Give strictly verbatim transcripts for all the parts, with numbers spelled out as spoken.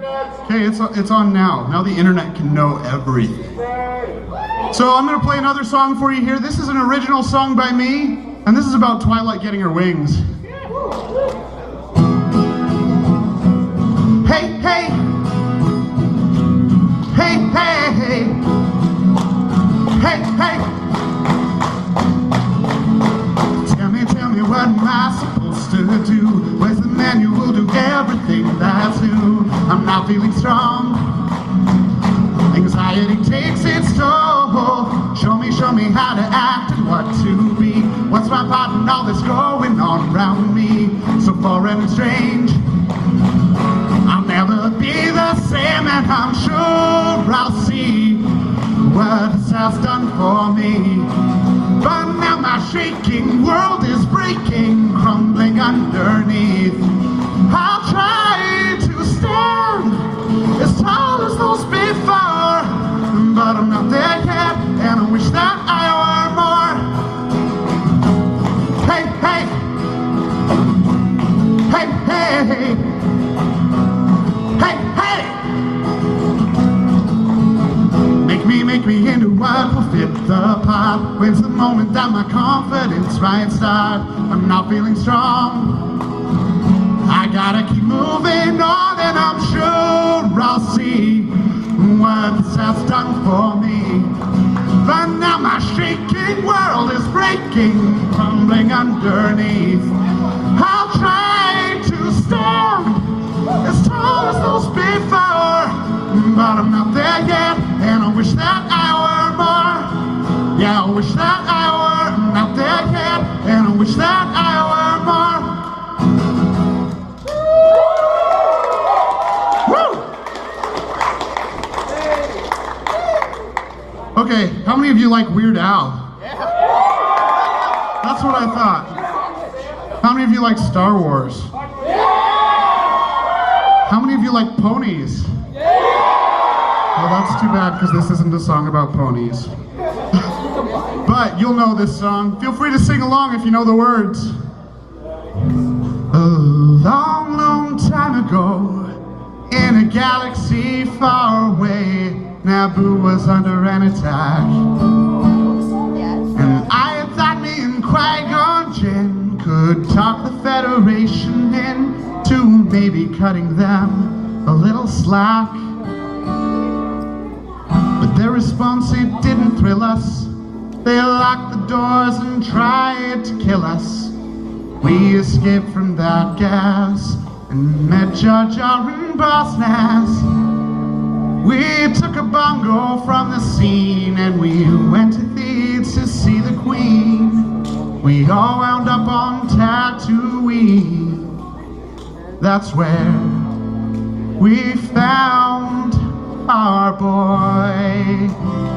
Okay, it's, it's on now. Now the internet can know everything. So I'm going to play another song for you here. This is an original song by me, and this is about Twilight getting her wings. Hey, hey! Hey, hey, hey! Hey, hey! Tell me, tell me, what am I supposed to do? Where's the manual to everything that's new? I'm not feeling strong. Anxiety takes its toll. Show me, show me how to act and what to be. What's my part in all this going on around me? So foreign and strange. I'll never be the same, and I'm sure I'll see what this has done for me. But now my shaking world is breaking, crumbling underneath. I'll try to stand as tall as those before, but I'm not there yet, and I wish that I were more. Hey, hey! Hey, hey! Hey, hey! Make me, make me into what will fit the part. When's the moment that my confidence might start? I'm not feeling strong. I gotta keep moving on, and I'm sure I'll see what this has done for me. But now my shaking world is breaking, crumbling underneath. I'll try to stand as tall as those before, but I'm not there yet, and I wish that I were more. Yeah, I wish that I were not there yet, and I wish that I were more. Woo! Okay, how many of you like Weird Al? That's what I thought. How many of you like Star Wars? How many of you like ponies? Well, that's too bad, because this isn't a song about ponies. But you'll know this song. Feel free to sing along if you know the words. A long, long time ago, in a galaxy far away, Naboo was under an attack. And I thought me and Qui-Gon Jinn could talk the Federation into maybe cutting them a little slack. But their response, it didn't thrill us. They locked the doors and tried to kill us. We escaped from that gas and met Jar Jar and Boss Nass. We took a bongo from the scene, and we went to Thebes to see the Queen. We all wound up on Tatooine. That's where we found our boy.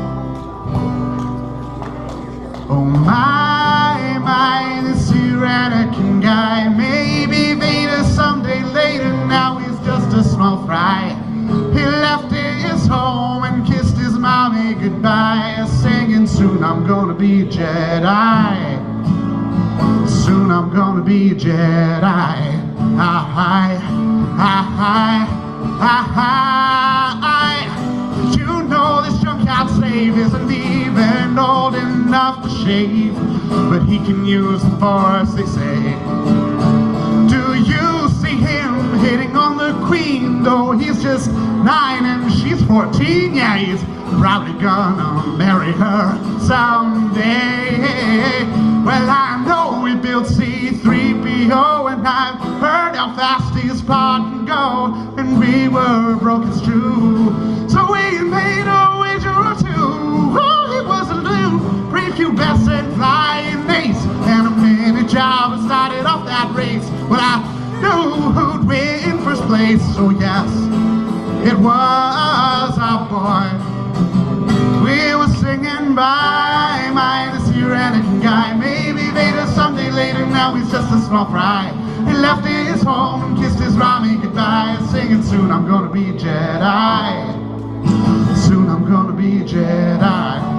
Oh my, my, this here Anakin guy. Maybe Vader someday later, now he's just a small fry. He left his home and kissed his mommy goodbye, singing, soon I'm gonna be a Jedi. Soon I'm gonna be a Jedi. Ah, hi, ah, hi, ah, hi. You know this junkyard slave isn't even old enough to shave, but he can use the Force, they say. Do you see him hitting on the Queen, though he's just nine and she's fourteen? Yeah, he's probably gonna marry her someday. Well, I know we built C three P O, and I've heard how fast his pod can go, and we were broke, it's true. So we made a wager or two. Oh, he was a loon, prepubescent flying ace, and a minute Java started off that race. Well, I knew who'd win in first place, so yes, it was our boy. We were singing bye, my, this here Anakin guy. Maybe Vader someday later, now he's just a small fry. He left his home and kissed his Rami goodbye, singing, soon I'm gonna be a Jedi. Soon I'm gonna be a Jedi.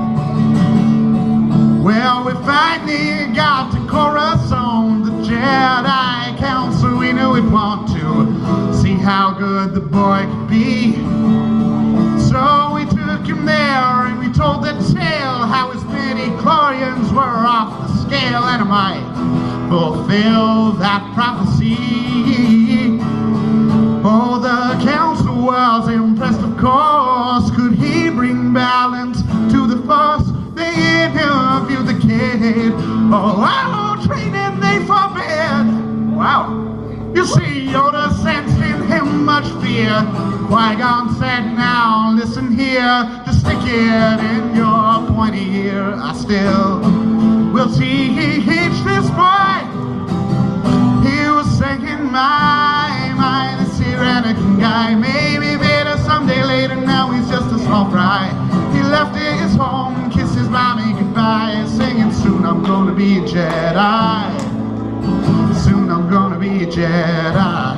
Well, we finally got to Coruscant, the Jedi Council. We knew we'd want to see how good the boy could be. So we took him there and we told the tale, how his midi-chlorians were off the scale. And I might fulfill that prophecy. Oh, the council was impressed, of course. Could he bring balance to the force? They interviewed the kid. Oh, our training they forbid. Wow. You see, Yoda sensed in him much fear. Qui-Gon said, now listen here, just stick it in your pointy ear. I still will teach this boy. He was singing, my, my, this here Anakin guy. Maybe better someday later, now he's just a small fry. He left his home, kissed his mommy goodbye, singing, soon I'm gonna be a Jedi. Soon I'm gonna be a Jedi.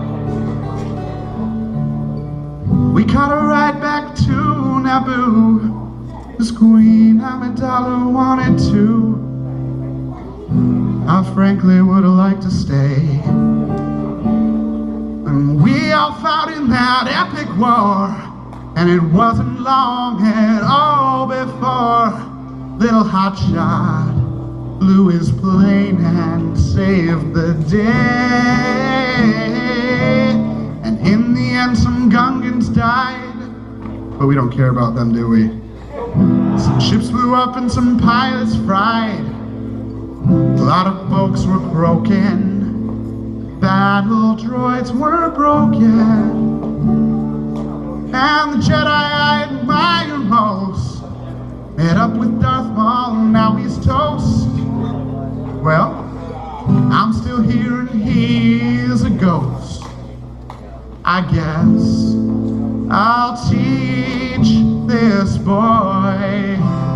We caught a ride back to Naboo. Miss Queen Amidala wanted to. I frankly would have liked to stay. And we all fought in that epic war. And it wasn't long at all before little hotshot flew his plane and saved the day. And in the end some Gungans died, but we don't care about them, do we? Some ships blew up and some pilots fried. A lot of folks were broken. Battle droids were broken. And the Jedi I admire most met up with Darth Maul, now he's toast. Well, I'm still here and he's a ghost. I guess I'll teach this boy.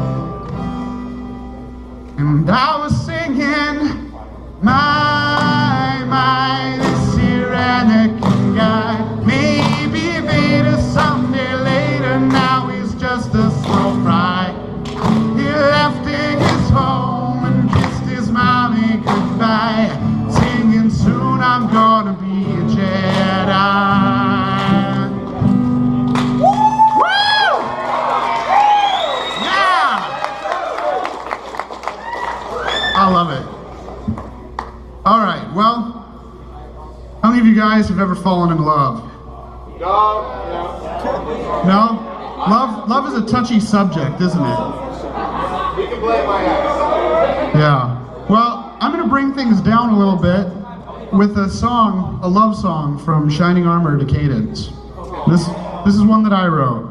And I was singing, my, my, this here Anakin guy. Maybe Vader someday later, now he's just a slow fry. He left in his home and kissed his mommy goodbye, singing, soon I'm gonna be a Jedi. Woo! Yeah! I love it. All right, well, how many of you guys have ever fallen in love? No. No? Love, love is a touchy subject, isn't it? You can blame my ass. Yeah. Well, I'm going to bring things down a little bit with a song, a love song from Shining Armor to Cadence. This, this is one that I wrote.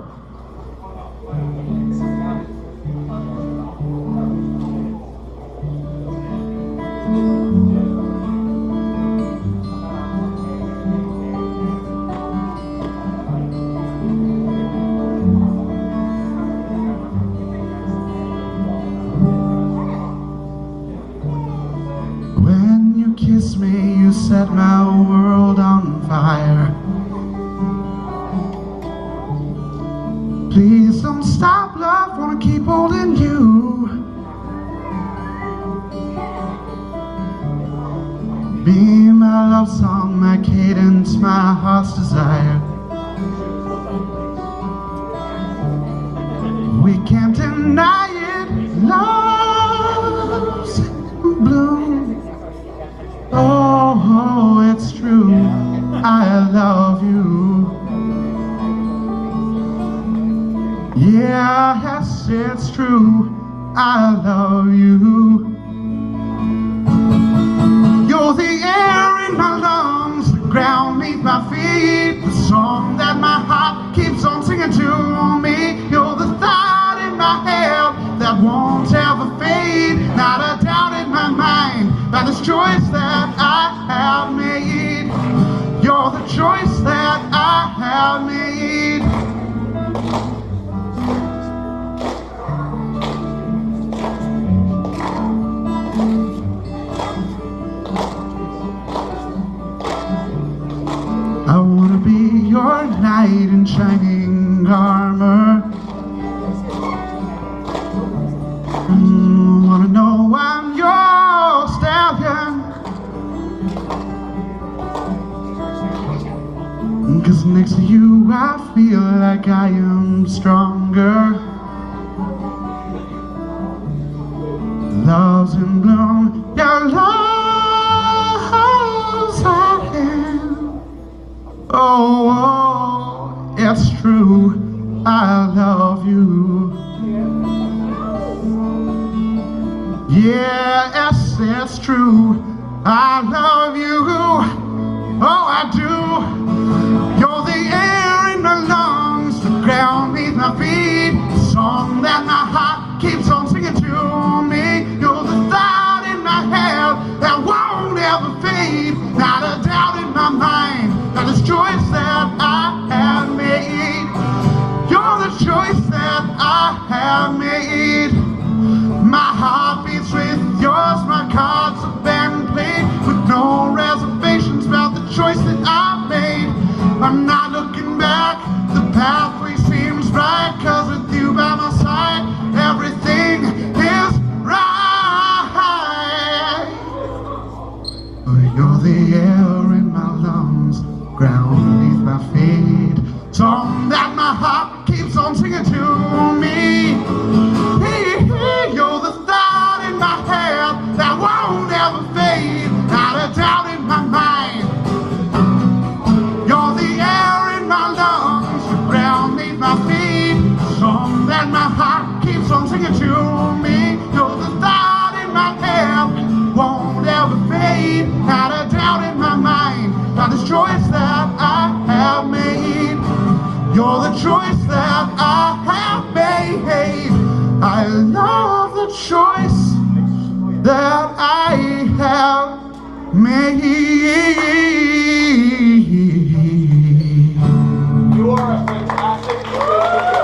Kiss me, you set my world on fire. Please don't stop, love, wanna keep holding you. Be my love song, my cadence, my heart's desire. We can't deny it, love's bloom. Oh, oh, it's true, I love you. Yeah, yes, it's true, I love you. You're the air in my lungs, the ground beneath my feet, the song that my heart keeps on singing to me. You're the thought in my head that won't ever fade, not a doubt in my mind by this choice that I have made. You're the choice that I have made. I wanna be your knight in shining armor. Mm, wanna know I'm your stallion. next to you I feel like I am stronger. Love's in bloom, your love's at hand. Oh, oh, it's true, I love you. Yes, it's true, I love you. Oh, I do. You're the air in my lungs, the ground beneath my feet, the song that my heart keeps on singing to me. You're the thought in my head that won't ever fade. Not a doubt in my mind that this choice that I have made. You're the choice that I have made. My heart beats with yours, my cards have been played, with no reservations about the choice that I made. I'm not looking back, the pathway seems right, cause with you by my side, everything is right. You're the air in my lungs, ground beneath my feet, song that my heart keeps on singing to me. You're the thought in my head that won't ever fade, not a doubt in my mind. You're the air in my lungs, the ground beneath my feet, the song that my heart keeps on singing to me. You're the thought in my head, won't ever fade, not a doubt in my mind, by this choice that I have made. You're the choice that I have made. I love the choice that I have made. You are a fantastic musician.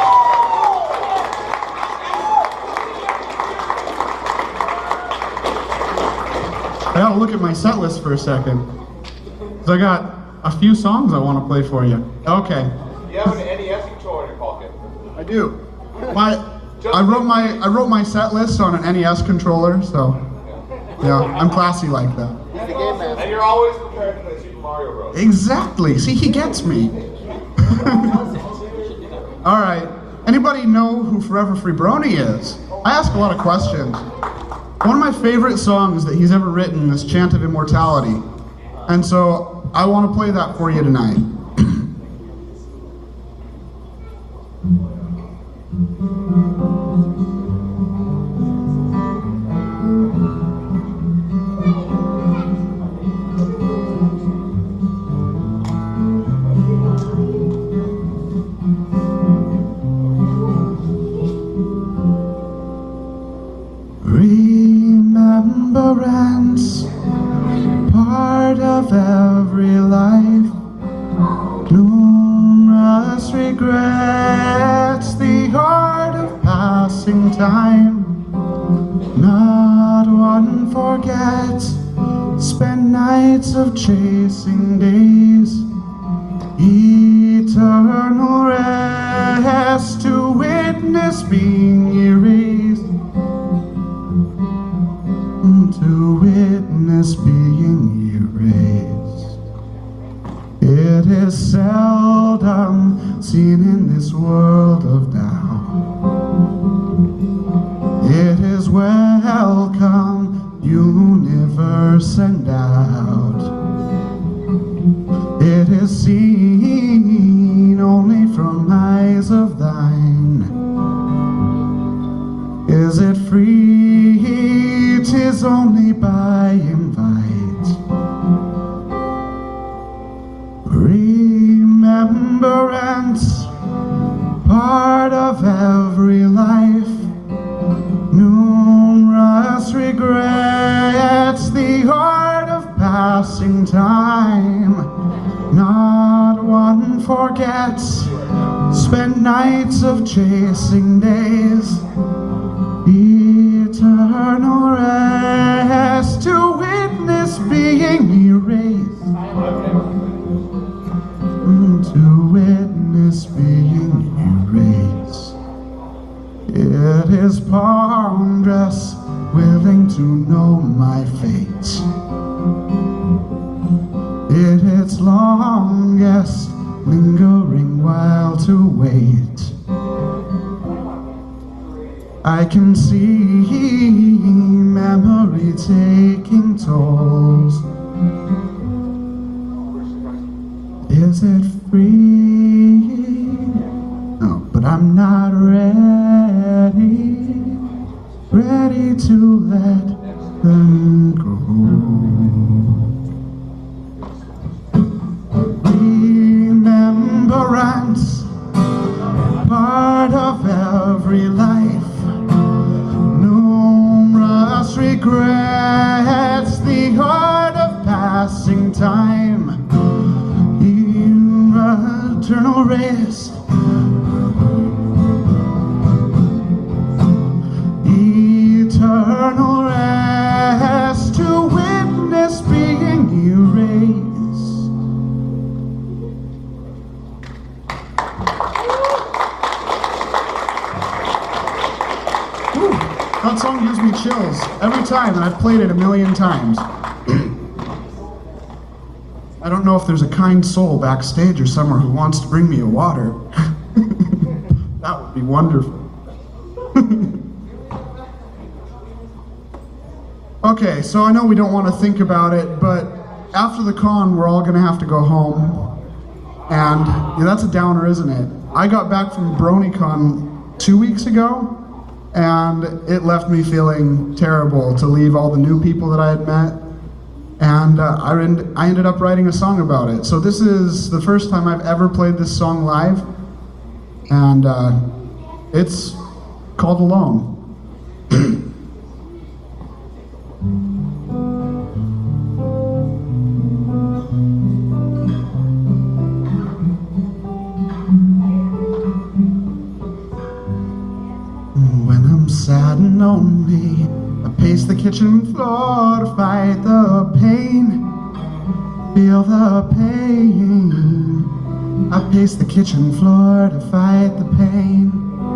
I gotta look at my set list for a second, because I got a few songs I want to play for you. Okay. You have an N E S controller in your pocket. I do. My, I wrote my I wrote my set list on an N E S controller, so yeah, I'm classy like that. And you're always prepared to play Super Mario Bros. Exactly. See, he gets me. All right. Anybody know who Forever Free Brony is? I ask a lot of questions. One of my favorite songs that he's ever written is Chant of Immortality, and so I want to play that for you tonight. Remembrance, part of every life, numerous regrets, the art of passing time. Not one forgets, spend nights of chasing days, eternal rest to witness being erased. To witness being erased. It is seldom seen in this world of now. It is welcome, universe and doubt. It is seen only from eyes of thine. Is it free? 'Tis only by invite. Remembrance, part of every life, numerous regrets, the art of passing time. Not one forgets, spent nights of chasing days, eternal rest to witness being erased. To witness being erased. It is ponderous, willing to know my fate. It is longest, lingering while to wait. I can see memory taking tolls. Is it free? No, but I'm not ready, ready to let them go. Remembrance, part of every life. Numerous regrets, the art of passing time. Eternal race, eternal rest, to witness being erased. Whew, that song gives me chills every time, and I've played it a million times. I don't know if there's a kind soul backstage or somewhere who wants to bring me a water. That would be wonderful. Okay, so I know we don't want to think about it, but after the con, we're all going to have to go home. And yeah, that's a downer, isn't it? I got back from BronyCon two weeks ago, and it left me feeling terrible to leave all the new people that I had met. And uh, I, end, I ended up writing a song about it. So this is the first time I've ever played this song live, and uh, it's called Alone. When I'm sad and lonely, I pace the kitchen floor to fight the pain, feel the pain. I pace the kitchen floor to fight the pain.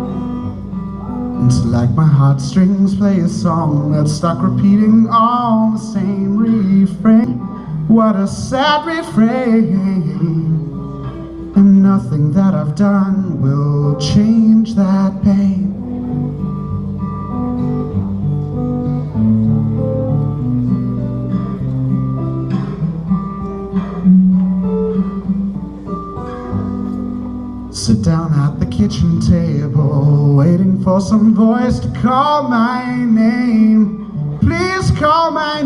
It's like my heartstrings play a song that's stuck repeating all the same refrain. What a sad refrain. And nothing that I've done will change that pain. Sit down at the kitchen table, waiting for some voice to call my name. Please call my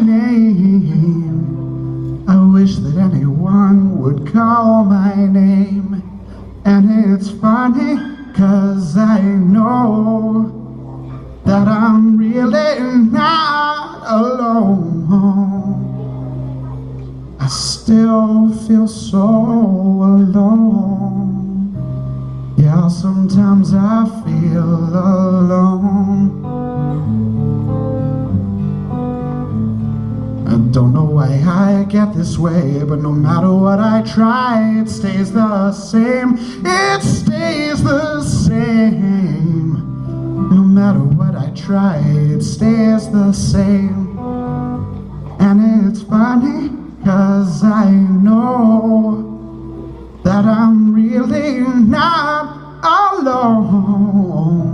name. I wish that anyone would call my name. And it's funny, 'cause I know that I'm really not alone. I still feel so alone. Yeah, sometimes I feel alone. I don't know why I get this way, but no matter what I try, it stays the same. It stays the same. No matter what I try, it stays the same. And it's funny, 'cause I know that I'm really not alone.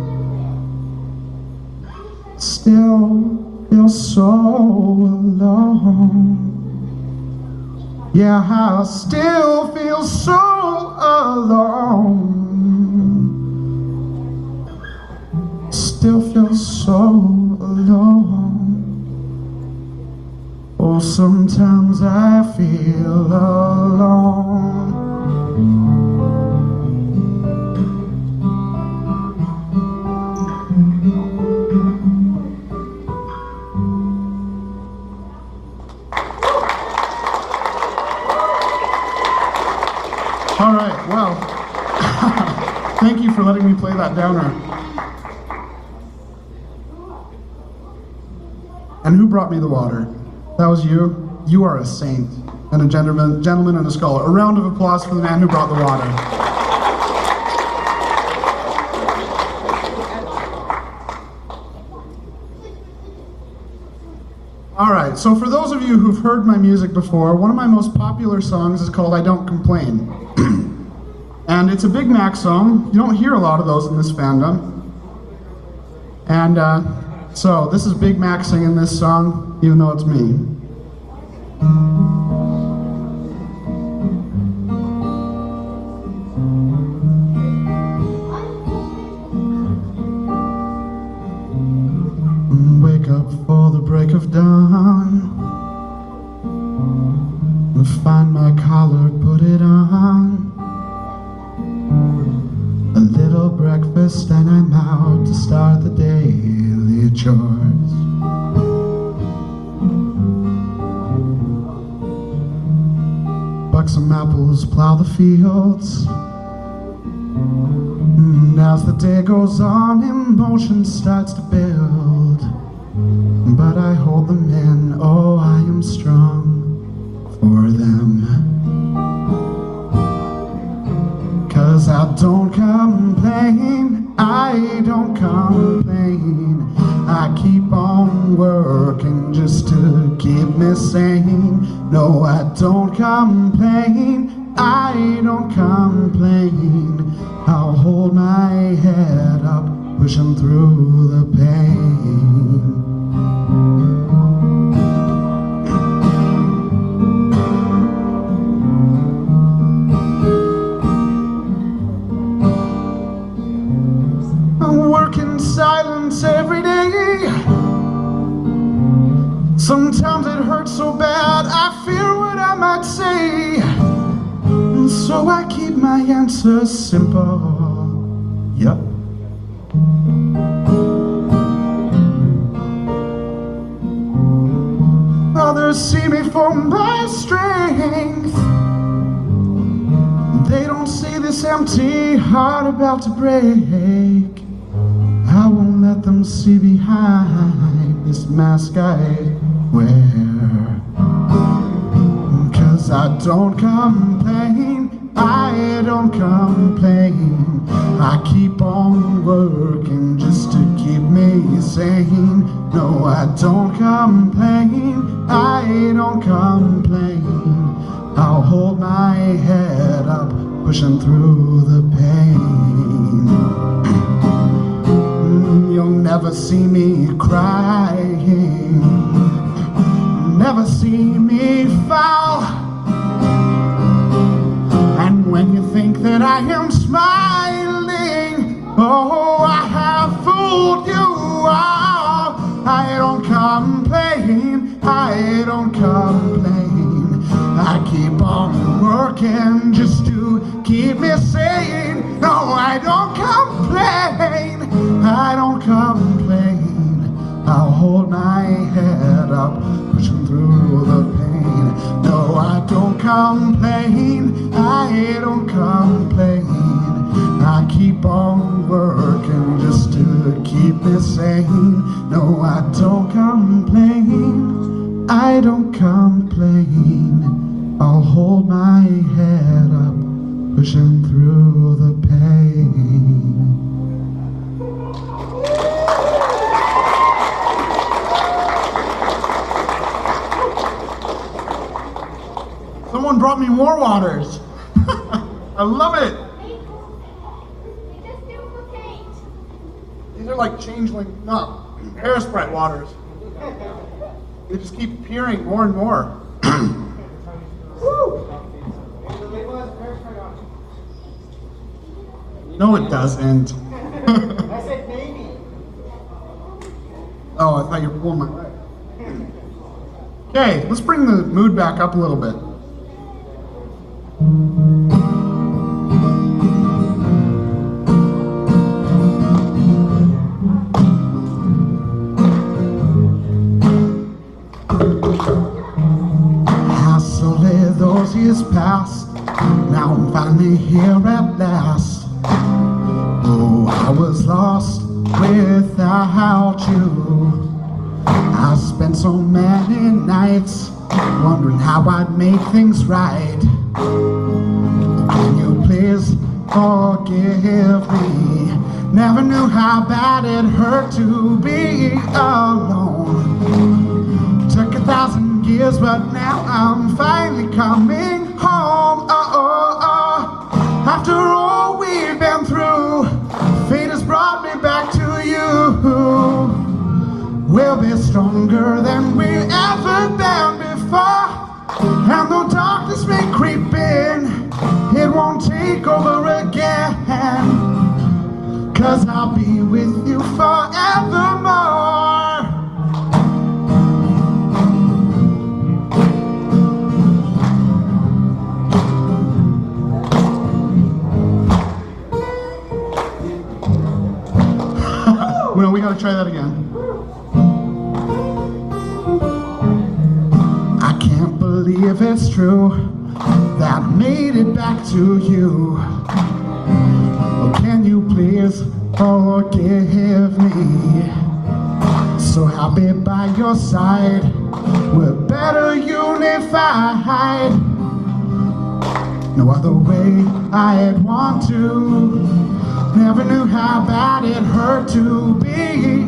Still feel so alone. Yeah, I still feel so alone. Still feel so alone. Oh, sometimes I feel alone. All right, well, thank you for letting me play that downer. And who brought me the water? That was you. You are a saint and a gentleman, gentleman and a scholar. A round of applause for the man who brought the water. All right, so for those of you who've heard my music before, one of my most popular songs is called I Don't Complain. And it's a Big Mac song. You don't hear a lot of those in this fandom. And uh, so this is Big Mac singing this song, even though it's me. Wake up for the break of dawn, find my collar, put it on. A little breakfast and I'm out to start the daily chores. Buck some apples, plow the fields. And as the day goes on, emotion starts to build. But I hold them in, oh, I am strong for them. 'Cause I don't complain, I don't complain. I keep on working just to keep me sane. No, I don't complain, I don't complain. I'll hold my head up, pushing through the pain. Silence every day. Sometimes it hurts so bad I fear what I might say, and so I keep my answers simple. Yep. Others see me for my strength. They don't see this empty heart about to break. I won't let them see behind this mask I wear. 'Cause I don't complain, I don't complain. I keep on working just to keep me sane. No, I don't complain, I don't complain. I'll hold my head up, pushing through the pain. You'll never see me crying, never see me fall. And when you think that I am smiling, oh, I have fooled you all. I don't complain, I don't complain. I keep on working just to keep me sane. No, I don't complain, I don't complain. I'll hold my head up, pushing through the pain. No, I don't complain, I don't complain. I keep on working just to keep me sane. No, I don't complain, I don't complain. I'll hold my head up, pushing through the pain. Someone brought me more waters. I love it. They just duplicate. These are like changeling, no, air sprite waters. They just keep appearing more and more. Woo. No, it doesn't. I said maybe. Oh, I thought you were pulling my leg. Okay, let's bring the mood back up a little bit. Hastily those years passed, now I'm finally here at last. Oh, I was lost without you. I spent so many nights wondering how I'd make things right. Can you please forgive me? Never knew how bad it hurt to be alone. Took a thousand years, but now I'm finally coming home. Oh, oh, oh. After all stronger than we've ever been before. And though darkness may creep in, it won't take over again. 'Cause I'll be with you forevermore. Well, we gotta try that again. I can't believe it's true that I made it back to you. Oh, can you please forgive me? So happy by your side, we're better unified. No other way I'd want to. Never knew how bad it hurt to be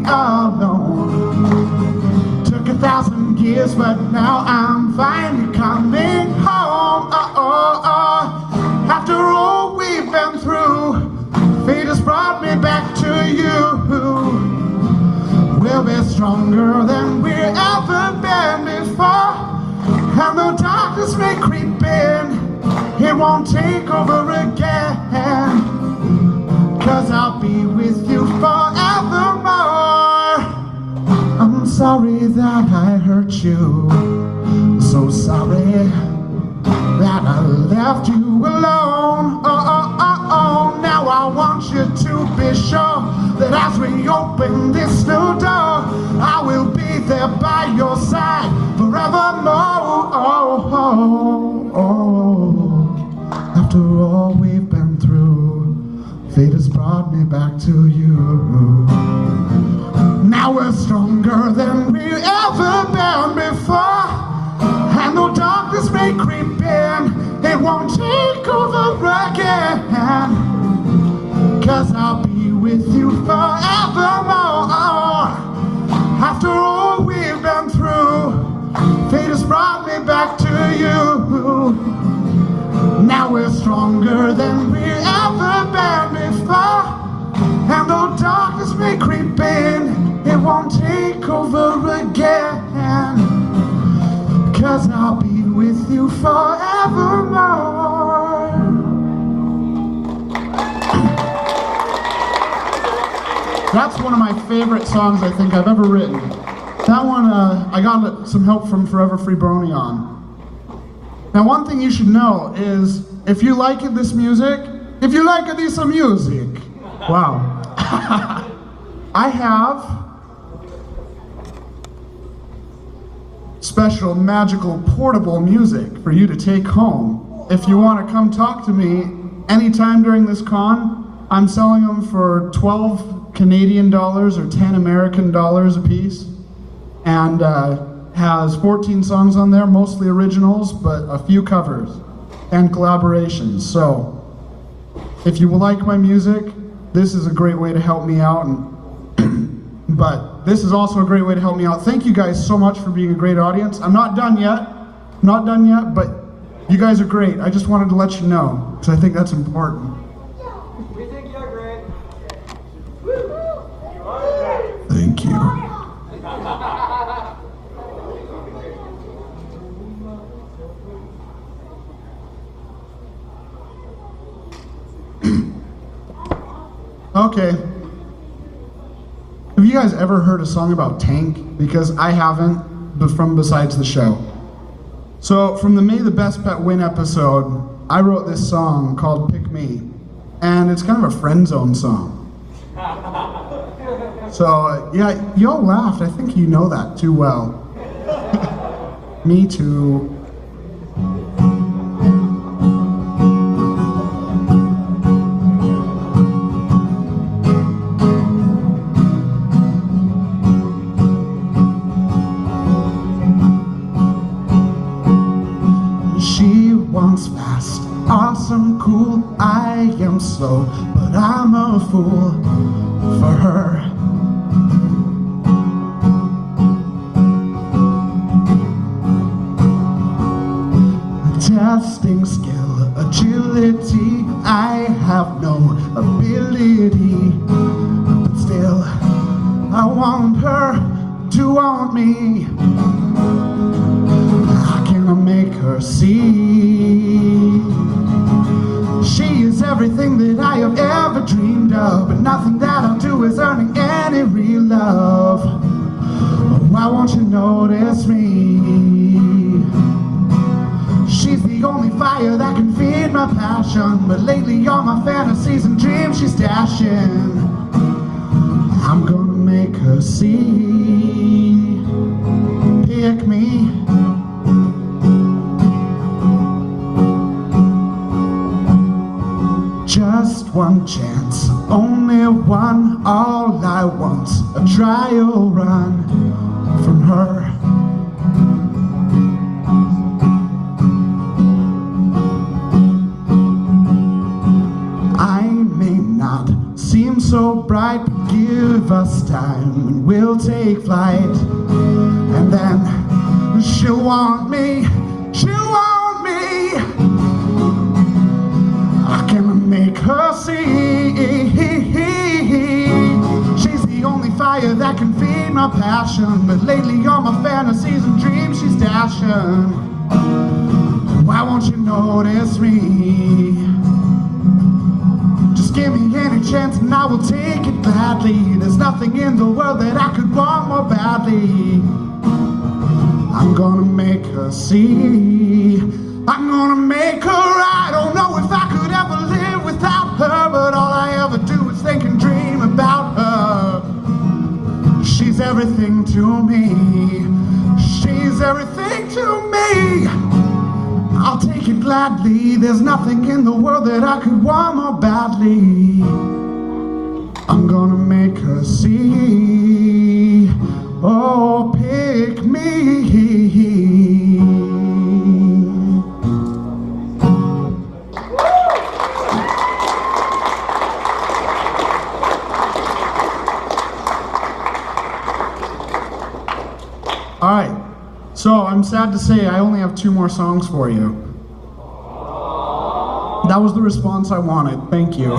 alone. Took a thousand years, but now I'm finally coming home. Oh, oh, oh. After all we've been through, fate has brought me back to you. We'll be stronger than we've ever been before. And though darkness may creep in, it won't take over again. 'Cause I'll be with you forevermore. I'm sorry that I hurt you. So sorry that I left you alone. Oh, oh, oh, oh. Now I want you to be sure that as we open this new door, I will be there by your side forevermore. Oh, oh, oh. After all we've been through, fate has brought me back to you. Now we're stronger than we've ever been before. And though darkness may creep in, it won't take over again. 'Cause I'll be with you forevermore. After all we've been through, fate has brought me back to you. Now we're stronger than we've ever been before. And though darkness may creep in, it won't take over again. 'Cause I'll be with you forevermore. That's one of my favorite songs I think I've ever written. That one, uh, I got some help from Forever Free Brony on. Now, one thing you should know is, if you like this music, if you like this music, wow. I have special, magical, portable music for you to take home. If you want to come talk to me anytime during this con, I'm selling them for twelve Canadian dollars or ten American dollars a piece. And uh, has fourteen songs on there, mostly originals, but a few covers and collaborations. So, if you like my music, this is a great way to help me out. And but this is also a great way to help me out. Thank you guys so much for being a great audience. I'm not done yet, I'm not done yet, but you guys are great. I just wanted to let you know, because I think that's important. We think you're great. Thank you. Okay. Have you guys ever heard a song about Tank? Because I haven't, but from besides the show. So from the May the Best Pet Win episode, I wrote this song called Pick Me. And it's kind of a friend zone song. So uh, yeah, y'all laughed. I think you know that too well. Me too. Fast, awesome, cool, I am slow, but I'm a fool for her. Testing skill, agility, I have no ability, but still I want her to want want me. How can I make her see? She is everything that I have ever dreamed of, but nothing that I'll do is earning any real love. Why won't you notice me? She's the only fire that can feed my passion, but lately all my fantasies and dreams she's dashing. I'm gonna make her see. Pick me. Just one chance, only one, all I want's a trial run from her. I may not seem so bright, but give us time and we'll take flight. And then she'll want me, she'll want me. I can make her see. She's the only fire that can feed my passion, but lately all my fantasies and dreams she's dashing. Why won't you notice me? Just give me any chance and I will take it gladly. There's nothing in the world that I could want more badly. I'm gonna make her see. I'm gonna make her. I don't know if I could ever live without her, but all I ever do is think and dream about her. She's everything to me. She's everything to me. I'll take it gladly. There's nothing in the world that I could want more badly. I'm gonna make her see. Oh, pick me. All right, so I'm sad to say I only have two more songs for you. That was the response I wanted. Thank you.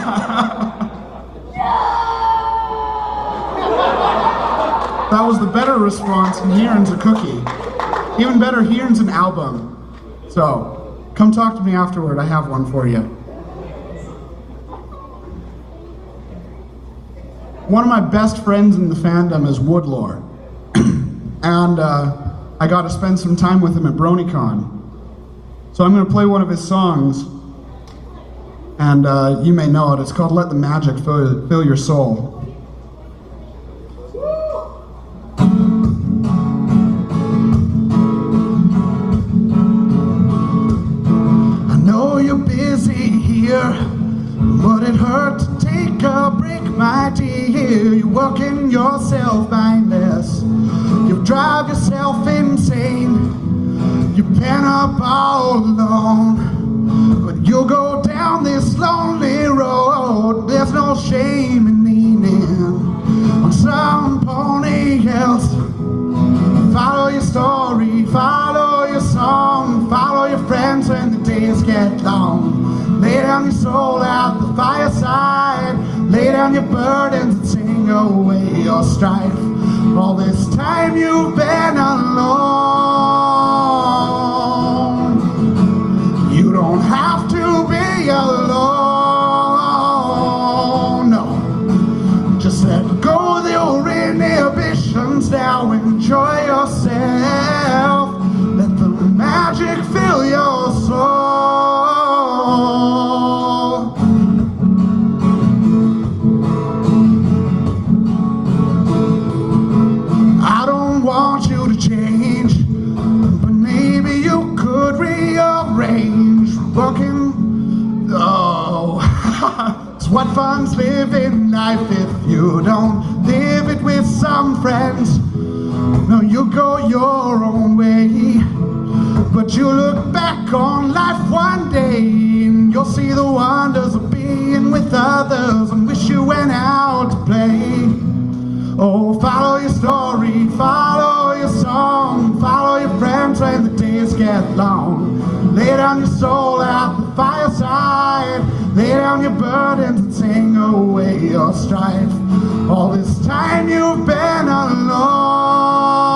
That was the better response, and here's a cookie. Even better, here's an album. So, come talk to me afterward. I have one for you. One of my best friends in the fandom is Woodlore. And uh, I got to spend some time with him at BronyCon. So I'm going to play one of his songs, and uh, you may know it. It's called Let the Magic Fill, Fill Your Soul. I know you're busy here, but it hurt to take a break, my dear. You're working yourself mindless. You drive yourself insane. You pen up all alone. But you'll go down this lonely road. There's no shame in leaning on some pony else. Follow your story, follow your song, follow your friends when the days get long. Lay down your soul at the fireside. Lay down your burdens and sing away your strife. All this time you've been alone. You don't have to be alone, no. Just let go of your inhibitions now. Enjoy yourself. Let the magic fill your soul. Change, but maybe you could rearrange. Working, oh, it's what fun's living life if you don't live it with some friends. No, you go your own way, but you look back on life one day and you'll see the wonders of being with others and wish you went out to play. Oh, follow your story, follow your song, follow your friends when the days get long. Lay down your soul at the fireside, lay down your burdens and sing away your strife. All this time you've been alone.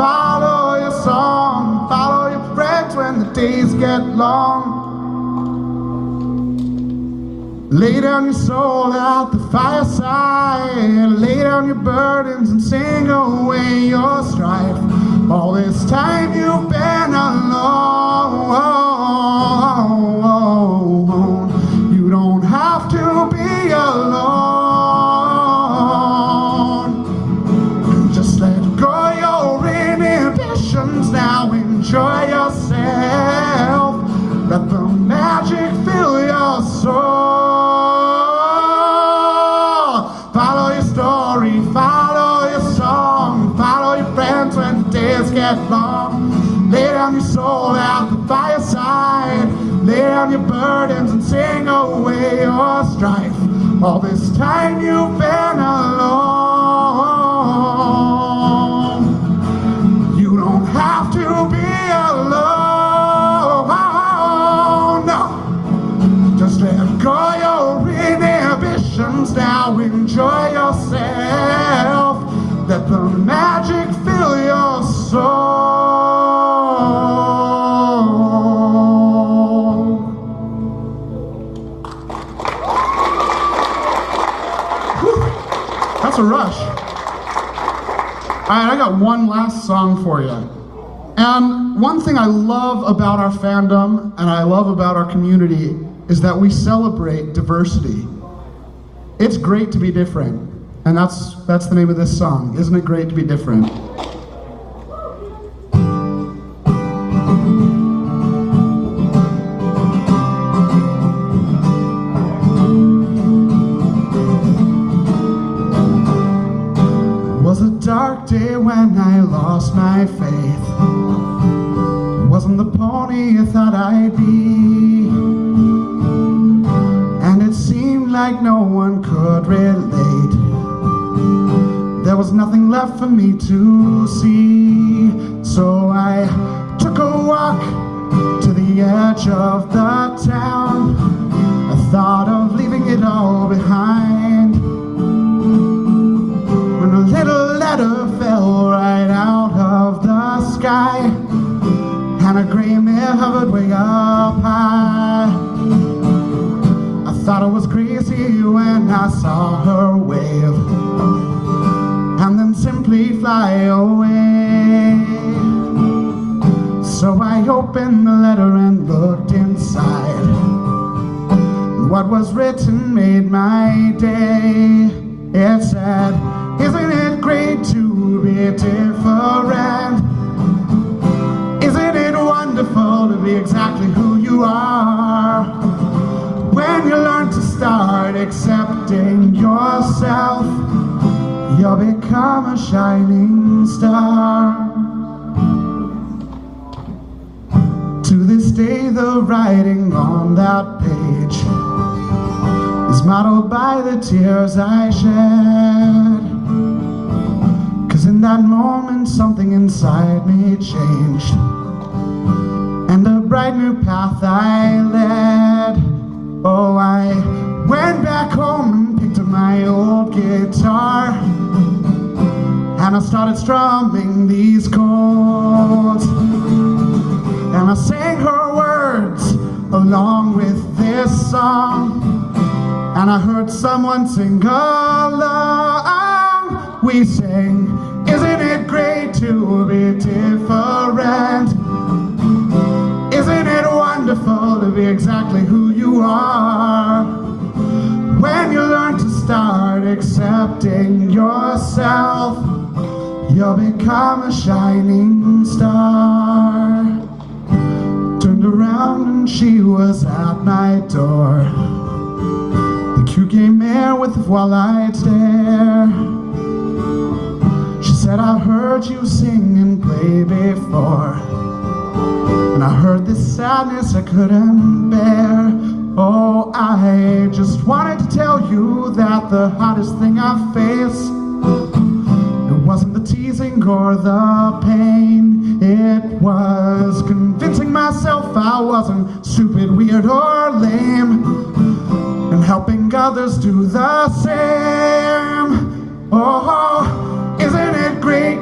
follow your song, follow your friends when the days get long. Lay down your soul at the fireside, lay down your burdens and sing away your strife. All this time you've been alone, you don't have to be alone. Just let go your inhibitions now, enjoy yourself, let the magic fill your soul. Follow your story, follow your song, follow your friends when the days get long. Lay down your soul at the fireside, lay down your burdens and sing away your strife. All this time you've been alone, you don't have to be alone, no. Just let go your inhibitions now, enjoy yourself, let the magic fill your soul. Whew. That's a rush. Alright, I got one last song for you. And one thing I love about our fandom and I love about our community is that we celebrate diversity. It's great to be different, and that's that's the name of this song. Isn't it great to be different? Was a dark day when I lost my faith. Wasn't the pony I thought I'd be, and it seemed like no one could relate. There was nothing left for me to see, so I took a walk to the edge of the town. I thought of leaving it all behind, when a little letter fell right out of the sky, and a gray mare hovered way up high. I thought I was crazy when I saw her wave, and then simply fly away. So I opened the letter and looked inside. What was written made my day. It said, isn't it great to be different? Isn't it wonderful to be exactly who you are? When you learn to start accepting yourself, you'll become a shining star. To this day, the writing on that page is modeled by the tears I shed. 'Cause in that moment, something inside me changed, and a bright new path I led. Oh, I went back home and picked up my old guitar, and I started strumming these chords, and I sang her words along with this song, and I heard someone sing along. We sang, isn't it great to be different? Isn't it wonderful to be exactly who you are? When you learn to start accepting yourself, you'll become a shining star. Turned around and she was at my door, the cute gay mare with the wall-eyed stare. She said, I heard you sing and play before, and I heard this sadness I couldn't bear. Oh, I just wanted to tell you that the hardest thing I face, it wasn't the teasing or the pain. It was convincing myself I wasn't stupid, weird, or lame, and helping others do the same. Oh, isn't it great to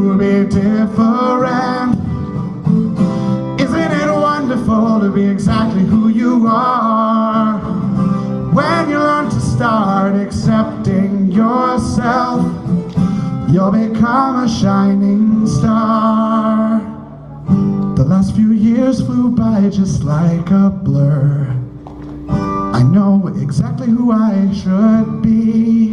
to be different? Isn't it wonderful to be exactly who you are? When you learn to start accepting yourself, you'll become a shining star. The last few years flew by just like a blur. I know exactly who I should be,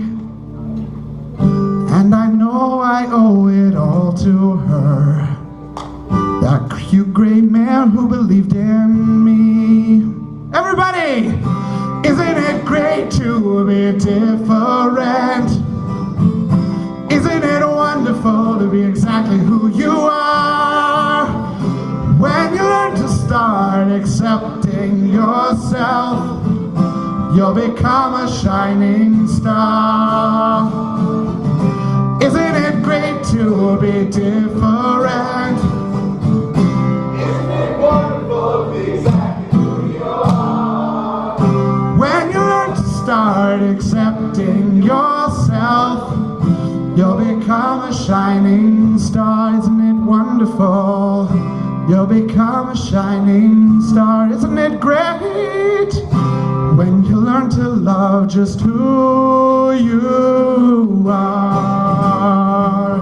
and I know I owe it all to her. That cute gray man who believed in me. Everybody! Isn't it great to be different? Isn't it wonderful to be exactly who you are? When you learn to start accepting yourself, you'll become a shining star. Isn't it great to be different? Isn't it wonderful to be exactly who you are? When you learn to start accepting yourself, you'll become a shining star. Isn't it wonderful? You'll become a shining star. Isn't it great? When you learn to love just who you are.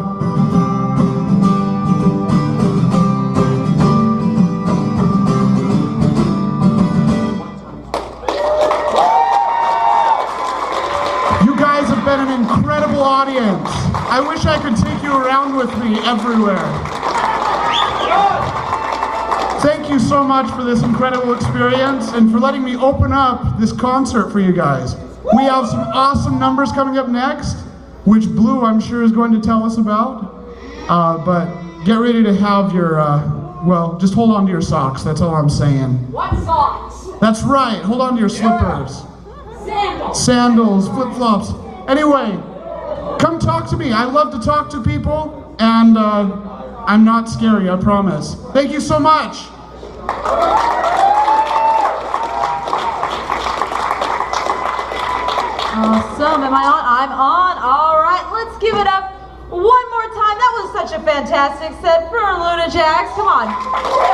You guys have been an incredible audience. I wish I could take you around with me everywhere. Thank you so much for this incredible experience and for letting me open up this concert for you guys. We have some awesome numbers coming up next, which Blue, I'm sure, is going to tell us about. Uh, but get ready to have your, uh, well, just hold on to your socks. That's all I'm saying. What socks? That's right. Hold on to your slippers. Sandals. Sandals, flip-flops. Anyway, come talk to me. I love to talk to people, and uh, I'm not scary, I promise. Thank you so much. Awesome. Am I on? I'm on. All right, let's give it up one more time. That was such a fantastic set for Luna Jax. Come on.